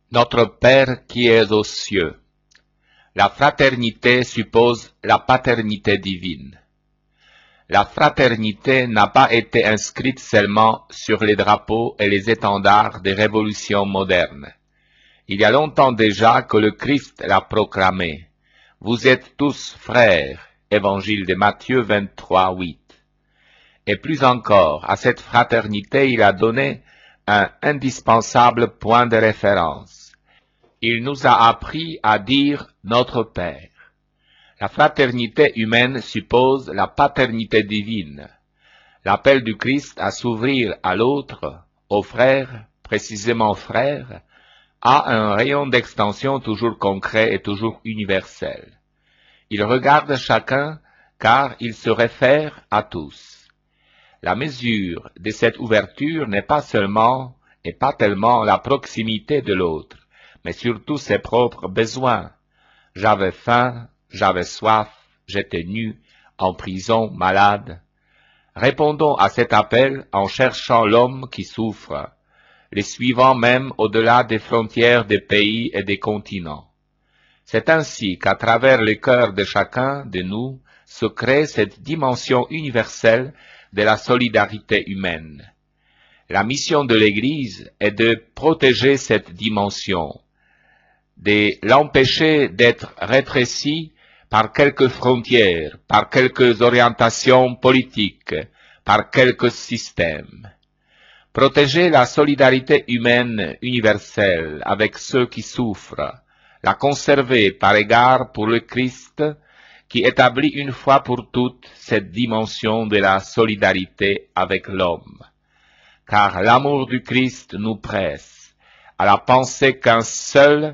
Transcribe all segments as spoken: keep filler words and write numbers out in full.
Notre Père qui es aux cieux. La fraternité suppose la paternité divine. La fraternité n'a pas été inscrite seulement sur les drapeaux et les étendards des révolutions modernes. Il y a longtemps déjà que le Christ l'a proclamé. Vous êtes tous frères. Évangile de Matthieu vingt-trois, huit. Et plus encore, à cette fraternité il a donné un indispensable point de référence. Il nous a appris à dire notre Père. La fraternité humaine suppose la paternité divine. L'appel du Christ à s'ouvrir à l'autre, au frère, précisément frère, a un rayon d'extension toujours concret et toujours universel. Il regarde chacun car il se réfère à tous. La mesure de cette ouverture n'est pas seulement et pas tellement la proximité de l'autre, mais surtout ses propres besoins. J'avais faim, j'avais soif, j'étais nu, en prison, malade. Répondons à cet appel en cherchant l'homme qui souffre, les suivant même au-delà des frontières des pays et des continents. C'est ainsi qu'à travers le cœur de chacun de nous se crée cette dimension universelle de la solidarité humaine. La mission de l'Église est de protéger cette dimension, de l'empêcher d'être rétrécie par quelques frontières, par quelques orientations politiques, par quelques systèmes. Protéger la solidarité humaine universelle avec ceux qui souffrent, la conserver par égard pour le Christ qui établit une fois pour toutes cette dimension de la solidarité avec l'homme. Car l'amour du Christ nous presse à la pensée qu'un seul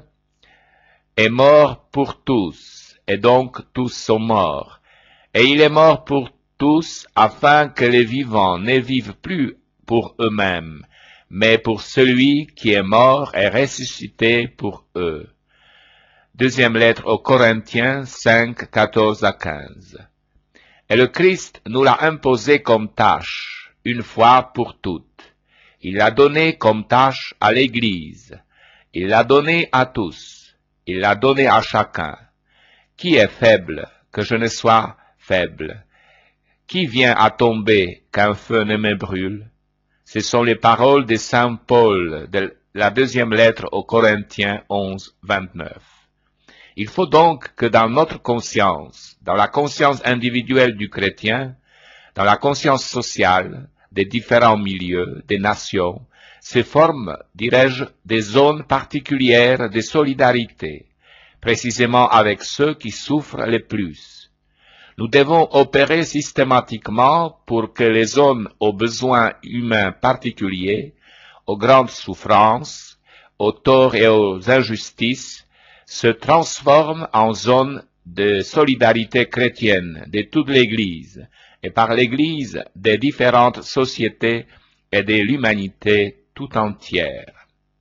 est mort pour tous, et donc tous sont morts. Et il est mort pour tous afin que les vivants ne vivent plus pour eux-mêmes, mais pour celui qui est mort et ressuscité pour eux. Deuxième lettre aux Corinthiens cinq, quatorze à quinze. Et le Christ nous l'a imposé comme tâche, une fois pour toutes. Il l'a donné comme tâche à l'Église. Il l'a donné à tous. Il l'a donné à chacun. Qui est faible, que je ne sois faible? Qui vient à tomber, qu'un feu ne me brûle? Ce sont les paroles de saint Paul, de la deuxième lettre aux Corinthiens onze, vingt-neuf. Il faut donc que dans notre conscience, dans la conscience individuelle du chrétien, dans la conscience sociale des différents milieux, des nations, se forment, dirais-je, des zones particulières de solidarité, précisément avec ceux qui souffrent le plus. Nous devons opérer systématiquement pour que les zones aux besoins humains particuliers, aux grandes souffrances, aux torts et aux injustices, se transforment en zones de solidarité chrétienne de toute l'Église, et par l'Église des différentes sociétés et de l'humanité tout entière.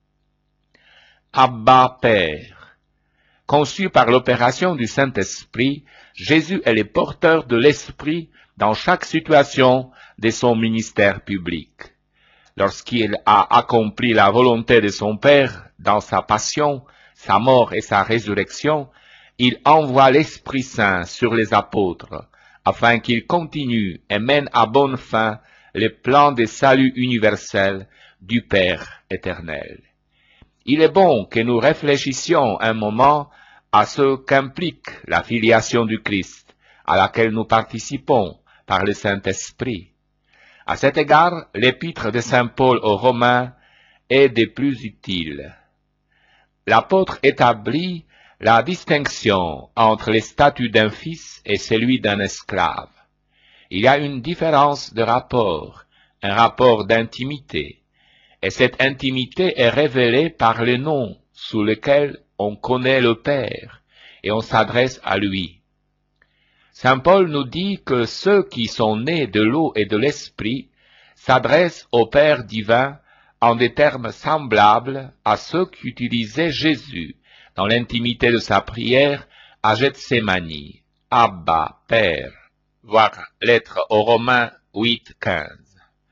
Abba Père. Conçu par l'opération du Saint-Esprit, Jésus est le porteur de l'Esprit dans chaque situation de son ministère public. Lorsqu'il a accompli la volonté de son Père dans sa passion, sa mort et sa résurrection, il envoie l'Esprit Saint sur les apôtres, afin qu'ils continuent et mènent à bonne fin le plan de salut universel du Père éternel. Il est bon que nous réfléchissions un moment à ce qu'implique la filiation du Christ, à laquelle nous participons par le Saint-Esprit. À cet égard, l'épître de saint Paul aux Romains est des plus utiles. L'apôtre établit la distinction entre le statut d'un fils et celui d'un esclave. Il y a une différence de rapport, un rapport d'intimité, et cette intimité est révélée par le nom sous lequel on connaît le Père, et on s'adresse à lui. Saint Paul nous dit que ceux qui sont nés de l'eau et de l'Esprit s'adressent au Père divin en des termes semblables à ceux qu'utilisait Jésus dans l'intimité de sa prière à Gethsémani, Abba, Père, voir lettre aux Romains huit, quinze.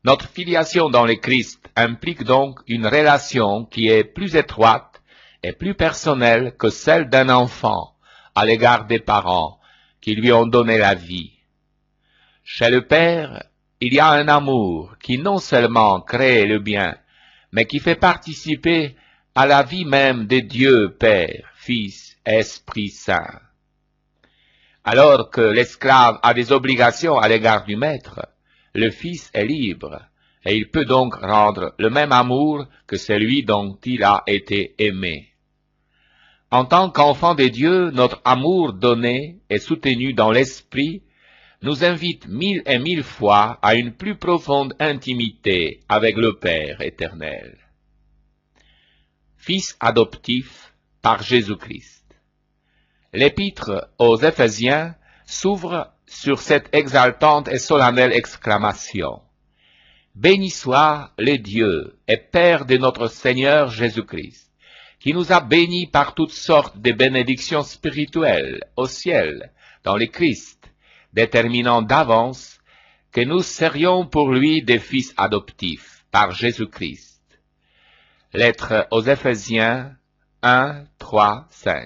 Notre filiation dans le Christ implique donc une relation qui est plus étroite et plus personnelle que celle d'un enfant à l'égard des parents qui lui ont donné la vie. Chez le Père, il y a un amour qui non seulement crée le bien, mais qui fait participer à la vie même de Dieu Père, Fils, Esprit Saint. Alors que l'esclave a des obligations à l'égard du maître, le Fils est libre, et il peut donc rendre le même amour que celui dont il a été aimé. En tant qu'enfant de Dieu, notre amour donné et soutenu dans l'esprit nous invite mille et mille fois à une plus profonde intimité avec le Père éternel. Fils adoptif par Jésus-Christ. L'épître aux Éphésiens s'ouvre sur cette exaltante et solennelle exclamation. Béni soit le Dieu et Père de notre Seigneur Jésus-Christ, qui nous a bénis par toutes sortes de bénédictions spirituelles au ciel, dans le Christ, déterminant d'avance que nous serions pour lui des fils adoptifs par Jésus-Christ. Lettre aux Éphésiens un, trois, cinq.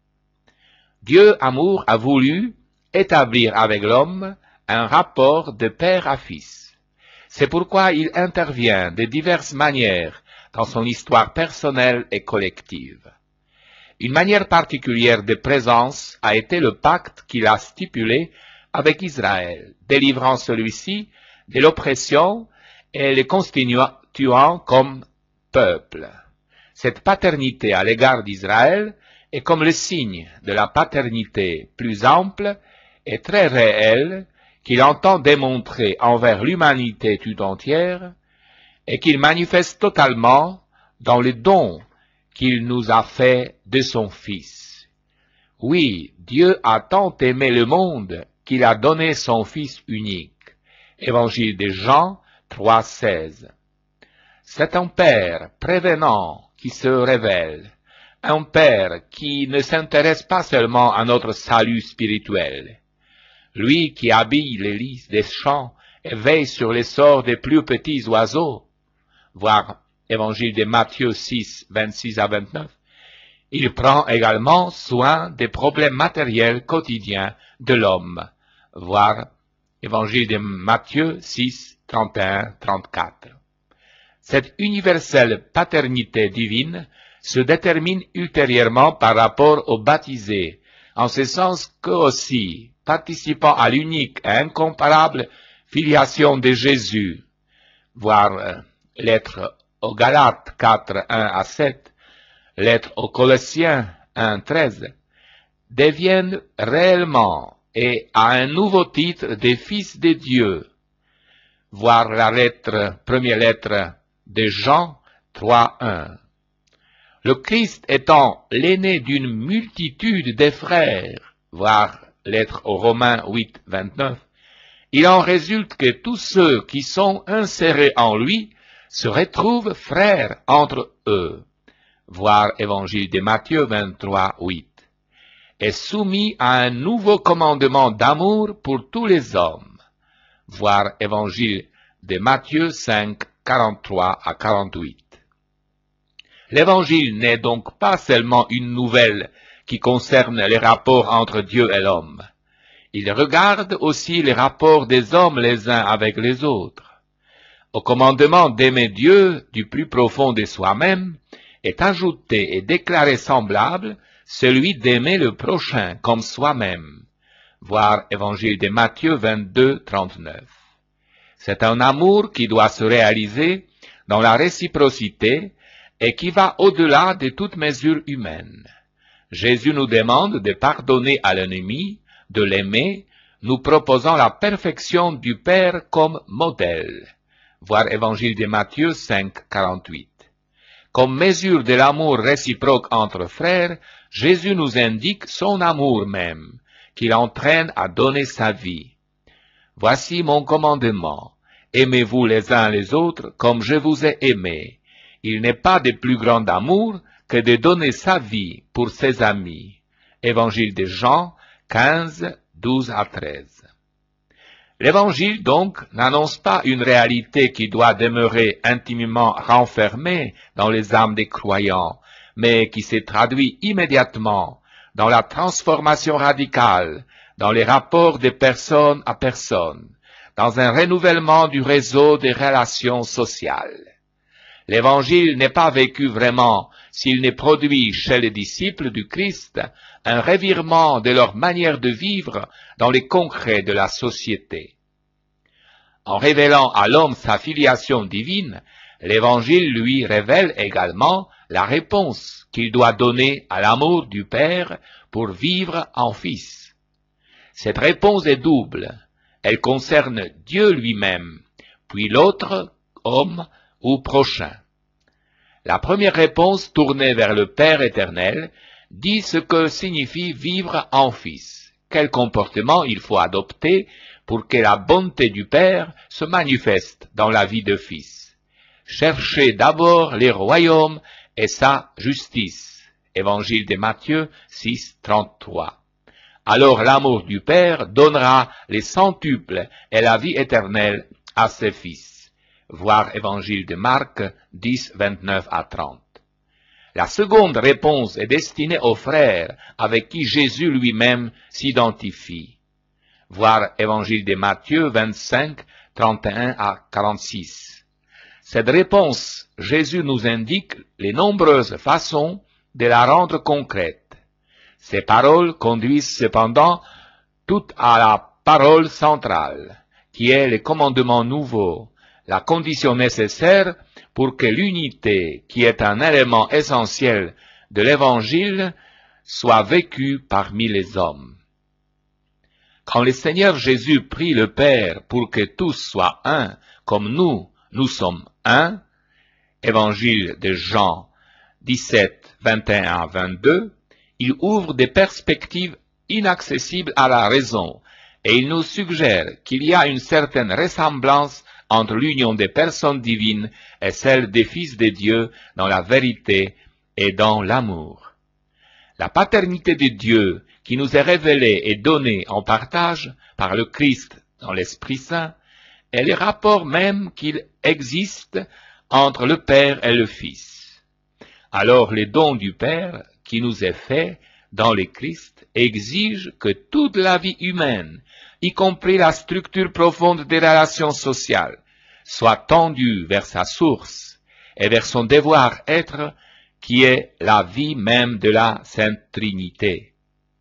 Dieu amour a voulu établir avec l'homme un rapport de père à fils. C'est pourquoi il intervient de diverses manières dans son histoire personnelle et collective. Une manière particulière de présence a été le pacte qu'il a stipulé avec Israël, délivrant celui-ci de l'oppression et le constituant comme peuple. Cette paternité à l'égard d'Israël est comme le signe de la paternité plus ample et très réelle qu'il entend démontrer envers l'humanité tout entière et qu'il manifeste totalement dans le don qu'il nous a fait de son Fils. Oui, Dieu a tant aimé le monde qu'il a donné son Fils unique. Évangile de Jean trois, seize. C'est un Père prévenant qui se révèle, un Père qui ne s'intéresse pas seulement à notre salut spirituel. Lui qui habille les lys des champs et veille sur les sorts des plus petits oiseaux, voir Évangile de Matthieu six, vingt-six à vingt-neuf, il prend également soin des problèmes matériels quotidiens de l'homme, voir Évangile de Matthieu six, trente et un à trente-quatre. Cette universelle paternité divine se détermine ultérieurement par rapport aux baptisés, en ce sens qu'eux aussi, participant à l'unique et incomparable filiation de Jésus, voir euh, lettre aux Galates quatre, un à sept, lettre aux Colossiens un, treize, deviennent réellement et à un nouveau titre des fils de Dieu, voir la lettre, première lettre de Jean trois, un. Le Christ étant l'aîné d'une multitude de frères, voir lettre aux Romains huit, vingt-neuf, il en résulte que tous ceux qui sont insérés en lui se retrouvent frères entre eux, voir Évangile de Matthieu vingt-trois, huit, et soumis à un nouveau commandement d'amour pour tous les hommes, voir Évangile de Matthieu cinq, quarante-trois à quarante-huit. L'Évangile n'est donc pas seulement une nouvelle qui concerne les rapports entre Dieu et l'homme. Il regarde aussi les rapports des hommes les uns avec les autres. Au commandement d'aimer Dieu du plus profond de soi-même est ajouté et déclaré semblable celui d'aimer le prochain comme soi-même. Voir Évangile de Matthieu vingt-deux, trente-neuf. C'est un amour qui doit se réaliser dans la réciprocité et qui va au-delà de toute mesure humaine. Jésus nous demande de pardonner à l'ennemi, de l'aimer, nous proposant la perfection du Père comme modèle. Voir Évangile de Matthieu cinq, quarante-huit. Comme mesure de l'amour réciproque entre frères, Jésus nous indique son amour même, qui l'entraîne à donner sa vie. Voici mon commandement. Aimez-vous les uns les autres comme je vous ai aimé. Il n'est pas de plus grand amour que de donner sa vie pour ses amis. Évangile de Jean quinze, douze à treize. L'Évangile, donc, n'annonce pas une réalité qui doit demeurer intimement renfermée dans les âmes des croyants, mais qui s'est traduit immédiatement dans la transformation radicale, dans les rapports de personne à personne, dans un renouvellement du réseau des relations sociales. L'Évangile n'est pas vécu vraiment s'il n'est produit chez les disciples du Christ un revirement de leur manière de vivre dans les concrets de la société. En révélant à l'homme sa filiation divine, l'Évangile lui révèle également la réponse qu'il doit donner à l'amour du Père pour vivre en Fils. Cette réponse est double. Elle concerne Dieu lui-même, puis l'autre, homme ou prochain. La première réponse, tournée vers le Père éternel, dit ce que signifie vivre en Fils. Quel comportement il faut adopter pour que la bonté du Père se manifeste dans la vie de Fils. Cherchez d'abord les royaumes et sa justice. Évangile de Matthieu six, trente-trois. Alors l'amour du Père donnera les centuples et la vie éternelle à ses fils. Voir Évangile de Marc dix, vingt-neuf à trente. La seconde réponse est destinée aux frères avec qui Jésus lui-même s'identifie. Voir Évangile de Matthieu vingt-cinq, trente et un à quarante-six. Cette réponse, Jésus nous indique les nombreuses façons de la rendre concrète. Ces paroles conduisent cependant toutes à la parole centrale, qui est le commandement nouveau, la condition nécessaire pour que l'unité, qui est un élément essentiel de l'Évangile, soit vécue parmi les hommes. Quand le Seigneur Jésus prie le Père pour que tous soient un, comme nous, nous sommes un, Évangile de Jean dix-sept, vingt et un à vingt-deux, il ouvre des perspectives inaccessibles à la raison, et il nous suggère qu'il y a une certaine ressemblance entre l'union des personnes divines et celle des fils de Dieu dans la vérité et dans l'amour. La paternité de Dieu qui nous est révélée et donnée en partage par le Christ dans l'Esprit Saint est le rapport même qu'il existe entre le Père et le Fils. Alors les dons du Père qui nous est fait dans le Christ exigent que toute la vie humaine, y compris la structure profonde des relations sociales, soit tendue vers sa source et vers son devoir-être qui est la vie même de la Sainte Trinité.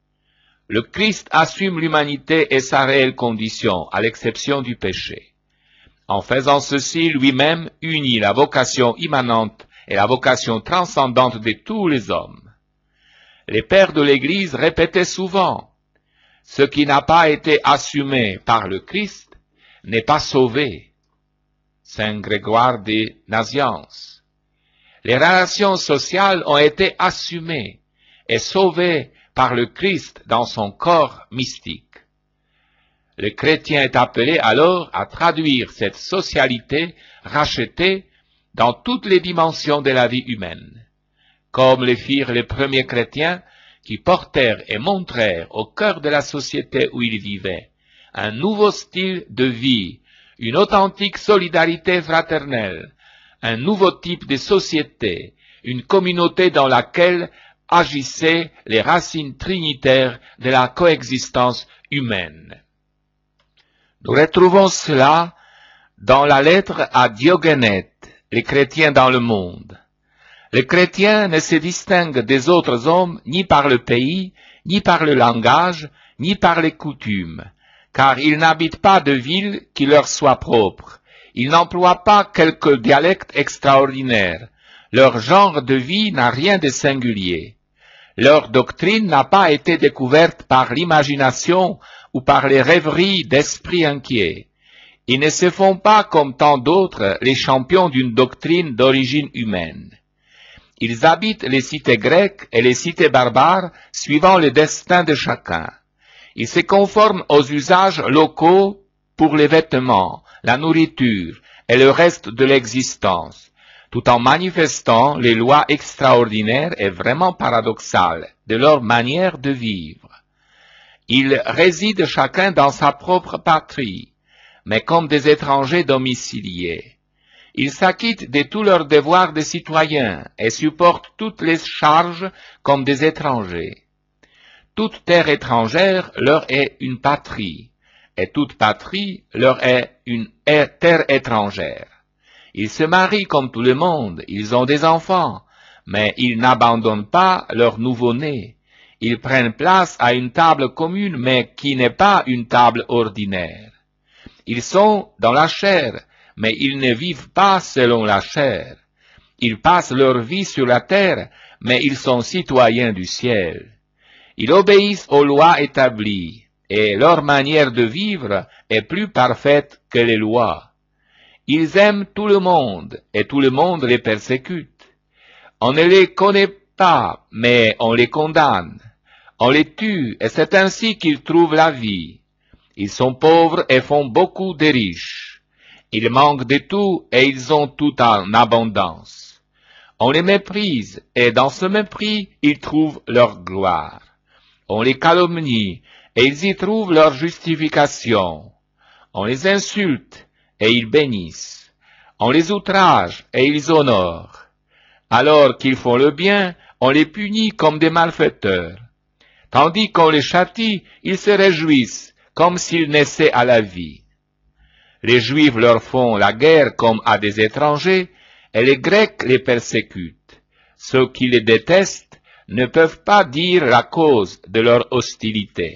Le Christ assume l'humanité et sa réelle condition, à l'exception du péché. En faisant ceci, lui-même unit la vocation immanente et la vocation transcendante de tous les hommes. Les pères de l'Église répétaient souvent, « Ce qui n'a pas été assumé par le Christ n'est pas sauvé. » Saint Grégoire de Nazianze. Les relations sociales ont été assumées et sauvées par le Christ dans son corps mystique. Le chrétien est appelé alors à traduire cette socialité rachetée dans toutes les dimensions de la vie humaine, comme le firent les premiers chrétiens qui portèrent et montrèrent au cœur de la société où ils vivaient un nouveau style de vie, une authentique solidarité fraternelle, un nouveau type de société, une communauté dans laquelle agissaient les racines trinitaires de la coexistence humaine. Nous retrouvons cela dans la lettre à Diogénète, les chrétiens dans le monde. Les chrétiens ne se distinguent des autres hommes ni par le pays, ni par le langage, ni par les coutumes, car ils n'habitent pas de ville qui leur soit propre. Ils n'emploient pas quelque dialecte extraordinaire. Leur genre de vie n'a rien de singulier. Leur doctrine n'a pas été découverte par l'imagination ou par les rêveries d'esprits inquiets. Ils ne se font pas, comme tant d'autres, les champions d'une doctrine d'origine humaine. Ils habitent les cités grecques et les cités barbares suivant le destin de chacun. Ils se conforment aux usages locaux pour les vêtements, la nourriture et le reste de l'existence, tout en manifestant les lois extraordinaires et vraiment paradoxales de leur manière de vivre. Ils résident chacun dans sa propre patrie, mais comme des étrangers domiciliés. Ils s'acquittent de tous leurs devoirs de citoyens et supportent toutes les charges comme des étrangers. Toute terre étrangère leur est une patrie, et toute patrie leur est une terre étrangère. Ils se marient comme tout le monde, ils ont des enfants, mais ils n'abandonnent pas leur nouveau-né. Ils prennent place à une table commune, mais qui n'est pas une table ordinaire. Ils sont dans la chair, mais ils ne vivent pas selon la chair. Ils passent leur vie sur la terre, mais ils sont citoyens du ciel. Ils obéissent aux lois établies, et leur manière de vivre est plus parfaite que les lois. Ils aiment tout le monde, et tout le monde les persécute. On ne les connaît pas, mais on les condamne. On les tue, et c'est ainsi qu'ils trouvent la vie. Ils sont pauvres et font beaucoup de riches. Ils manquent de tout, et ils ont tout en abondance. On les méprise, et dans ce mépris, ils trouvent leur gloire. On les calomnie, et ils y trouvent leur justification. On les insulte, et ils bénissent. On les outrage, et ils honorent. Alors qu'ils font le bien, on les punit comme des malfaiteurs. Tandis qu'on les châtie, ils se réjouissent, comme s'ils naissaient à la vie. Les Juifs leur font la guerre comme à des étrangers, et les Grecs les persécutent. Ceux qui les détestent ne peuvent pas dire la cause de leur hostilité.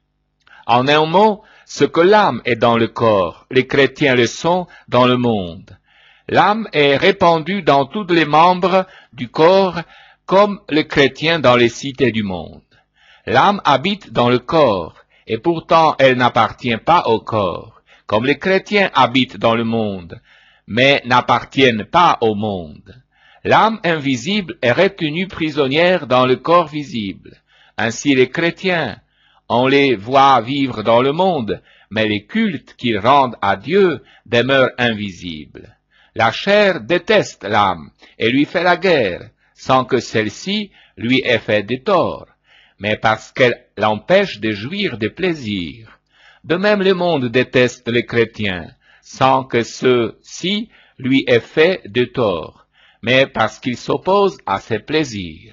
En un mot, ce que l'âme est dans le corps, les chrétiens le sont dans le monde. L'âme est répandue dans tous les membres du corps, comme le chrétien dans les cités du monde. L'âme habite dans le corps, et pourtant elle n'appartient pas au corps, comme les chrétiens habitent dans le monde, mais n'appartiennent pas au monde. L'âme invisible est retenue prisonnière dans le corps visible. Ainsi les chrétiens, on les voit vivre dans le monde, mais les cultes qu'ils rendent à Dieu demeurent invisibles. La chair déteste l'âme et lui fait la guerre, sans que celle-ci lui ait fait de tort, mais parce qu'elle l'empêche de jouir des plaisirs. De même le monde déteste les chrétiens, sans que ceux-ci lui aient fait de tort, mais parce qu'il s'oppose à ses plaisirs.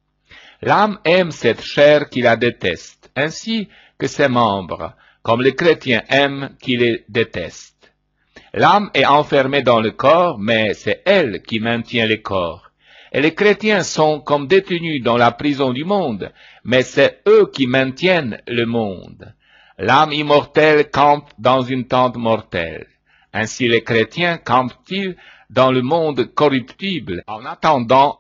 L'âme aime cette chair qui la déteste, ainsi que ses membres, comme les chrétiens aiment qui les détestent. L'âme est enfermée dans le corps, mais c'est elle qui maintient le corps. Et les chrétiens sont comme détenus dans la prison du monde, mais c'est eux qui maintiennent le monde. L'âme immortelle campe dans une tente mortelle. Ainsi les chrétiens campent-ils dans le monde corruptible, en attendant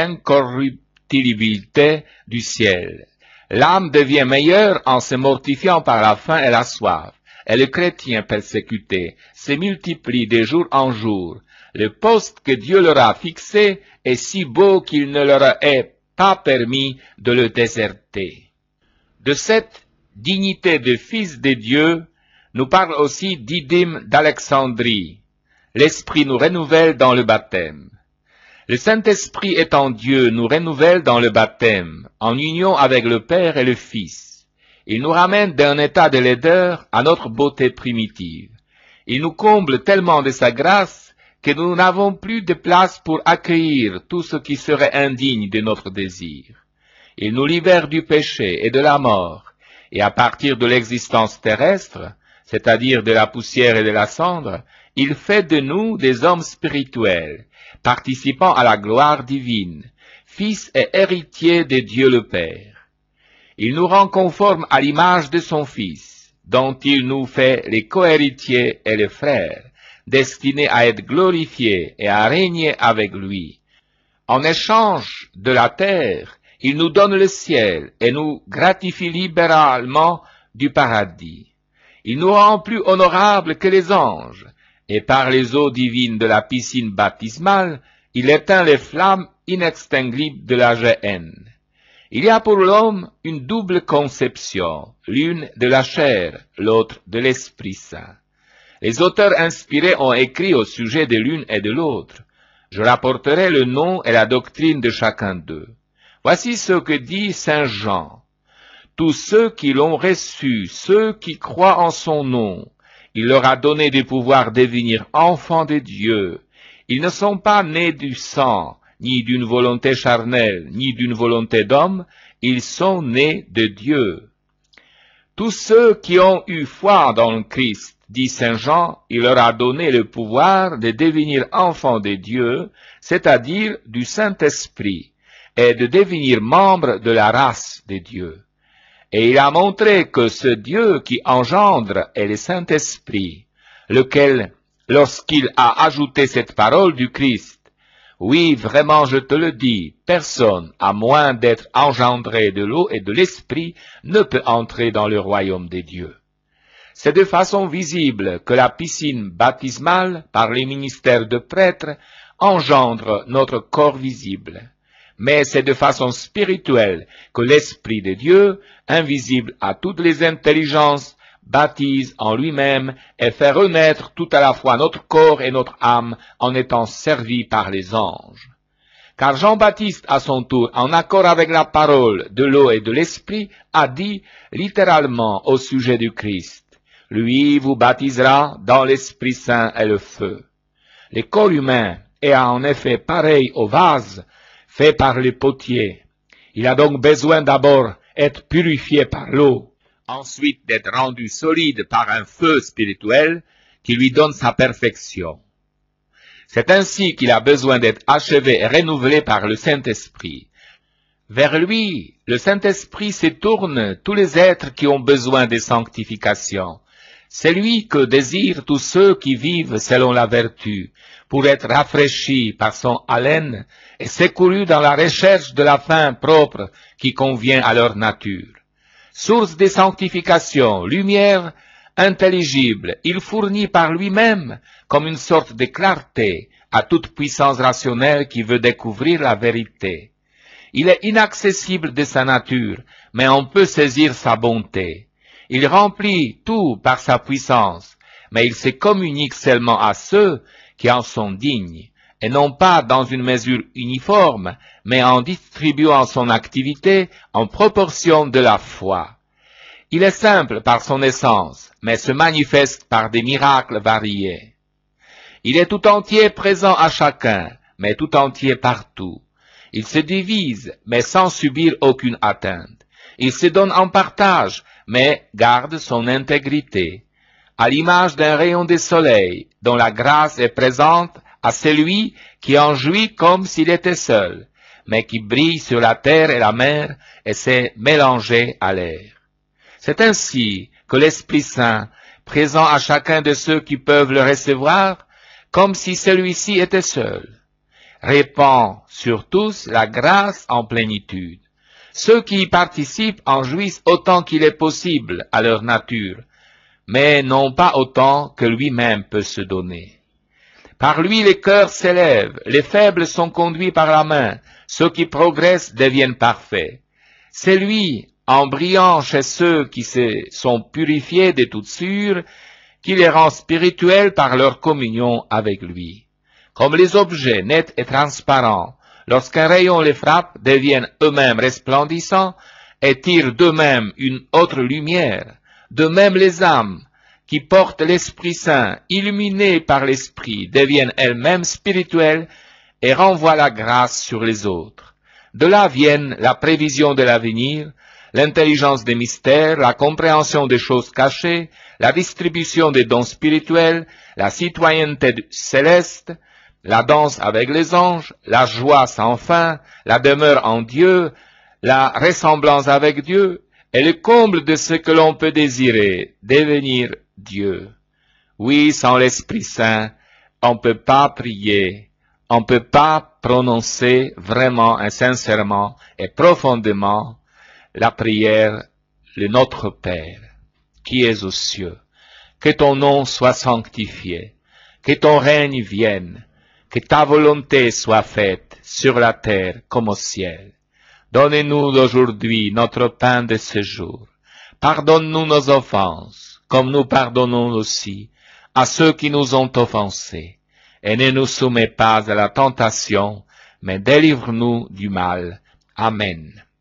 l'incorruptibilité du ciel. L'âme devient meilleure en se mortifiant par la faim et la soif, et le chrétien persécuté se multiplie de jour en jour. Le poste que Dieu leur a fixé est si beau qu'il ne leur est pas permis de le déserter. De cette dignité de fils de Dieu nous parle aussi Didyme d'Alexandrie. L'Esprit nous renouvelle dans le baptême. Le Saint-Esprit étant Dieu nous renouvelle dans le baptême, en union avec le Père et le Fils. Il nous ramène d'un état de laideur à notre beauté primitive. Il nous comble tellement de sa grâce que nous n'avons plus de place pour accueillir tout ce qui serait indigne de notre désir. Il nous libère du péché et de la mort, et à partir de l'existence terrestre, c'est-à-dire de la poussière et de la cendre, il fait de nous des hommes spirituels, participant à la gloire divine, fils et héritiers de Dieu le Père. Il nous rend conformes à l'image de son Fils, dont il nous fait les cohéritiers et les frères, destinés à être glorifiés et à régner avec lui. En échange de la terre, il nous donne le ciel et nous gratifie libéralement du paradis. Il nous rend plus honorables que les anges, et par les eaux divines de la piscine baptismale, il éteint les flammes inextinguibles de la géhenne. Il y a pour l'homme une double conception, l'une de la chair, l'autre de l'Esprit Saint. Les auteurs inspirés ont écrit au sujet de l'une et de l'autre. Je rapporterai le nom et la doctrine de chacun d'eux. Voici ce que dit saint Jean. Tous ceux qui l'ont reçu, ceux qui croient en son nom, Il leur a donné du pouvoir de devenir enfants de Dieu. Ils ne sont pas nés du sang, ni d'une volonté charnelle, ni d'une volonté d'homme, ils sont nés de Dieu. Tous ceux qui ont eu foi dans le Christ, dit Saint Jean, il leur a donné le pouvoir de devenir enfants de Dieu, c'est-à-dire du Saint-Esprit, et de devenir membres de la race de Dieu. Et il a montré que ce Dieu qui engendre est le Saint-Esprit, lequel, lorsqu'il a ajouté cette parole du Christ, oui, vraiment, je te le dis, personne, à moins d'être engendré de l'eau et de l'esprit, ne peut entrer dans le royaume des dieux. C'est de façon visible que la piscine baptismale, par les ministères de prêtres, engendre notre corps visible. Mais c'est de façon spirituelle que l'Esprit de Dieu, invisible à toutes les intelligences, baptise en lui-même et fait renaître tout à la fois notre corps et notre âme en étant servis par les anges. Car Jean-Baptiste, à son tour, en accord avec la parole de l'eau et de l'esprit, a dit littéralement au sujet du Christ, « Lui vous baptisera dans l'Esprit Saint et le feu. » Le corps humain est en effet pareil au vase fait par le potier. Il a donc besoin d'abord d'être purifié par l'eau, ensuite d'être rendu solide par un feu spirituel qui lui donne sa perfection. C'est ainsi qu'il a besoin d'être achevé et renouvelé par le Saint-Esprit. Vers lui, le Saint-Esprit se tourne tous les êtres qui ont besoin de sanctification. C'est lui que désirent tous ceux qui vivent selon la vertu, pour être rafraîchis par son haleine et secourus dans la recherche de la fin propre qui convient à leur nature. Source de sanctification, lumière intelligible, il fournit par lui-même comme une sorte de clarté à toute puissance rationnelle qui veut découvrir la vérité. Il est inaccessible de sa nature, mais on peut saisir sa bonté. Il remplit tout par sa puissance, mais il se communique seulement à ceux qui en sont dignes, et non pas dans une mesure uniforme, mais en distribuant son activité en proportion de la foi. Il est simple par son essence, mais se manifeste par des miracles variés. Il est tout entier présent à chacun, mais tout entier partout. Il se divise, mais sans subir aucune atteinte. Il se donne en partage, mais garde son intégrité. À l'image d'un rayon de soleil, dont la grâce est présente à celui qui en jouit comme s'il était seul, mais qui brille sur la terre et la mer et s'est mélangé à l'air. C'est ainsi que l'Esprit Saint, présent à chacun de ceux qui peuvent le recevoir, comme si celui-ci était seul, répand sur tous la grâce en plénitude. Ceux qui y participent en jouissent autant qu'il est possible à leur nature, mais non pas autant que lui-même peut se donner. Par lui les cœurs s'élèvent, les faibles sont conduits par la main, ceux qui progressent deviennent parfaits. C'est lui, en brillant chez ceux qui se sont purifiés de toute sûre, qui les rend spirituels par leur communion avec lui. Comme les objets nets et transparents, lorsqu'un rayon les frappe, deviennent eux-mêmes resplendissants et tirent d'eux-mêmes une autre lumière. De même les âmes, qui portent l'Esprit Saint, illuminées par l'Esprit, deviennent elles-mêmes spirituelles et renvoient la grâce sur les autres. De là viennent la prévision de l'avenir, l'intelligence des mystères, la compréhension des choses cachées, la distribution des dons spirituels, la citoyenneté céleste, la danse avec les anges, la joie sans fin, la demeure en Dieu, la ressemblance avec Dieu, et le comble de ce que l'on peut désirer, devenir Dieu. Oui, sans l'Esprit Saint, on ne peut pas prier, on ne peut pas prononcer vraiment et sincèrement et profondément la prière, le Notre Père, qui es aux cieux. Que ton nom soit sanctifié, que ton règne vienne, que ta volonté soit faite sur la terre comme au ciel. Donne-nous aujourd'hui notre pain de ce jour. Pardonne-nous nos offenses, comme nous pardonnons aussi à ceux qui nous ont offensés. Et ne nous soumets pas à la tentation, mais délivre-nous du mal. Amen.